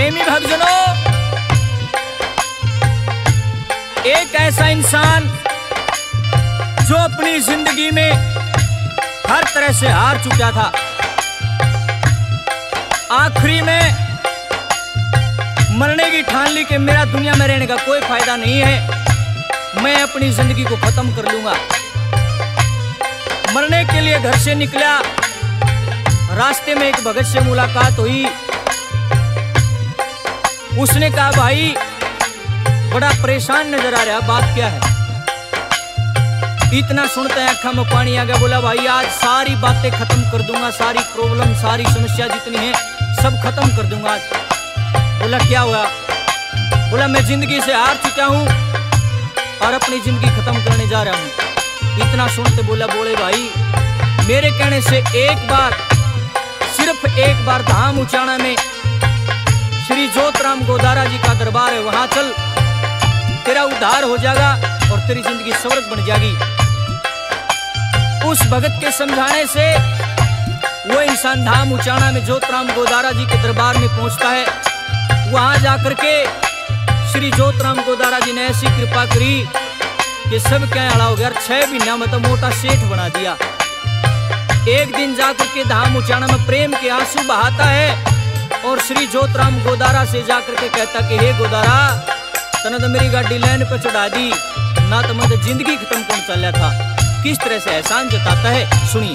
प्रेमी भक्तजनों, एक ऐसा इंसान जो अपनी जिंदगी में हर तरह से हार चुका था, आखिरी में मरने की ठान ली कि मेरा दुनिया में रहने का कोई फायदा नहीं है, मैं अपनी जिंदगी को खत्म कर लूंगा। मरने के लिए घर से निकला, रास्ते में एक भगत से मुलाकात हुई। उसने कहा, भाई बड़ा परेशान नजर आ रहा, बात क्या है? इतना सुनते हैं आंखों में पानी आ गया। बोला, भाई आज सारी बातें खत्म कर दूंगा, सारी प्रॉब्लम, सारी समस्या जितनी है सब खत्म कर दूंगा आज। बोला, क्या हुआ? बोला, मैं जिंदगी से हार चुका हूं और अपनी जिंदगी खत्म करने जा रहा हूं। इतना सुनते बोला, बोले भाई मेरे कहने से एक बार, सिर्फ एक बार धाम उचाना में श्री ज्योतराम गोदारा जी का दरबार है, वहां चल, तेरा उद्धार हो जाएगा और तेरी जिंदगी स्वर्ग बन जाएगी। उस भगत के समझाने से वो इंसान धाम उचाना में ज्योतराम गोदारा जी के दरबार में पहुंचता है। वहां जाकर के श्री ज्योतराम गोदारा जी ने ऐसी कृपा करी कि सब क्या अड़ा हो गया। 6 महीना में तो मोटा सेठ बना दिया। एक दिन जाकर के धाम उचाना में प्रेम के आंसू बहाता है और श्री ज्योतराम गोदारा से जाकर के कहता कि हे गोदारा, तने तो मेरी गाड़ी लाइन पे चढ़ा दी ना, तो मैं तो जिंदगी खत्म कर चला था। किस तरह से एहसान जताता है, सुनिए।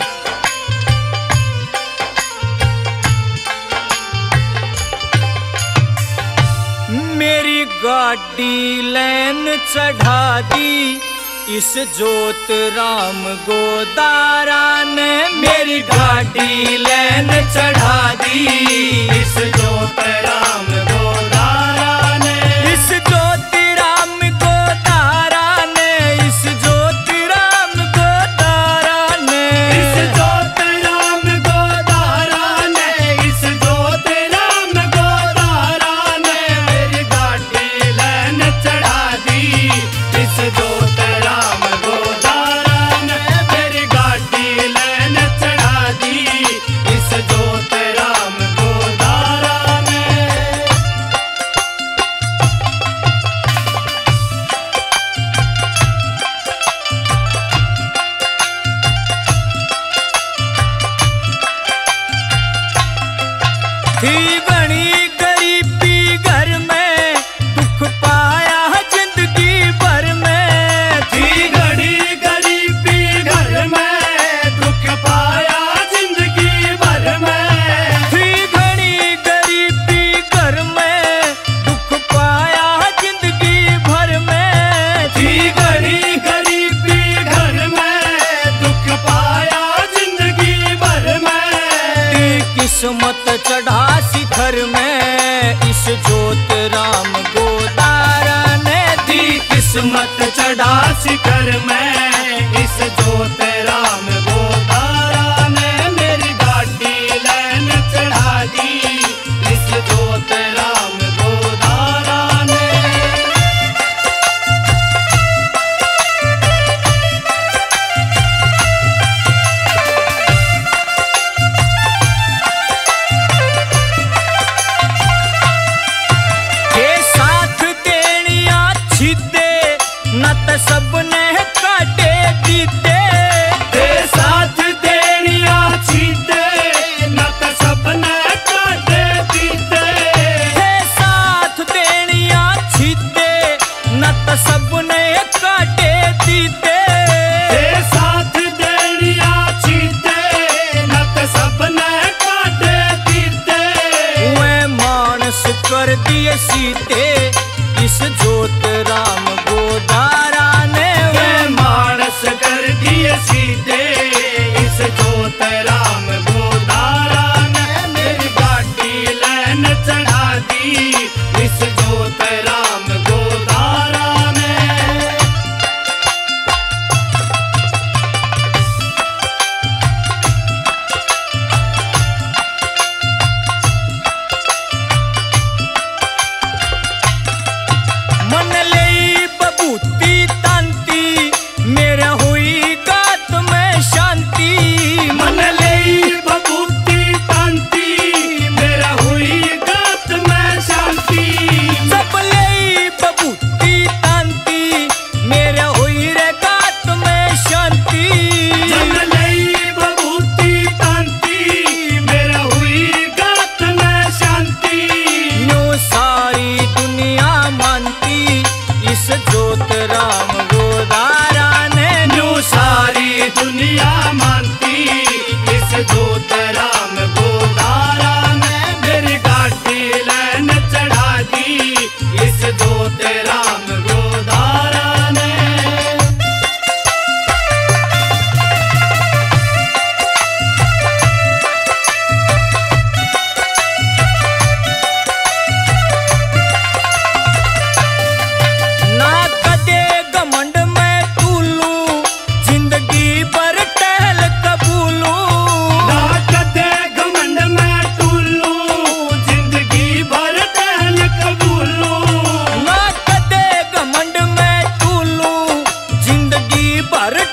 मेरी गाड़ी लाइन चढ़ा दी इस ज्योतराम गोदारा ने, मेरी गाड़ी लाइन चढ़ा दी इस ज्योतराम गोदारा ने, इस ज्योतिराम गोदारा ने, इस ज्योतिराम गोदारा ने, इस ज्योतिराम गोदारा ने, इस ज्योतिराम गोदारा ने, मेरी गाड़ी लाइन चढ़ा दी इस ज्योतिराम गोदारा ने, मेरी गाड़ी लाइन चढ़ा दी इस ज्योतिराम गोदारा ने। थी बड़ी गरीबी घर में, दुख पाया जिंदगी भर में, थी बड़ी गरीबी घर में, दुख पाया जिंदगी भर में, थी बड़ी गरीबी घर में, दुख पाया जिंदगी भर में, थी बड़ी गरीबी घर में, दुख पाया जिंदगी भर में, किस्मत चढ़ा शिखर में इस ज्योतिराम गोदारा ने, दी किस्मत चढ़ा शिखर में इस ज्योतिराम गोदारा ने, मेरी गाड़ी लाइन चढ़ा दी इस ज्योतिराम गोदारा ने। सबने काटे दीते, साथ देनिया छीते, न तो सबने काटे दीते, साथ देनिया छीते, न तो सबने काटे दीते, साथ देनिया छीते, न तो सबने काटे दीते, वे मानस कर दिए सीते इस ज्योतिराम गोदारा ने, पर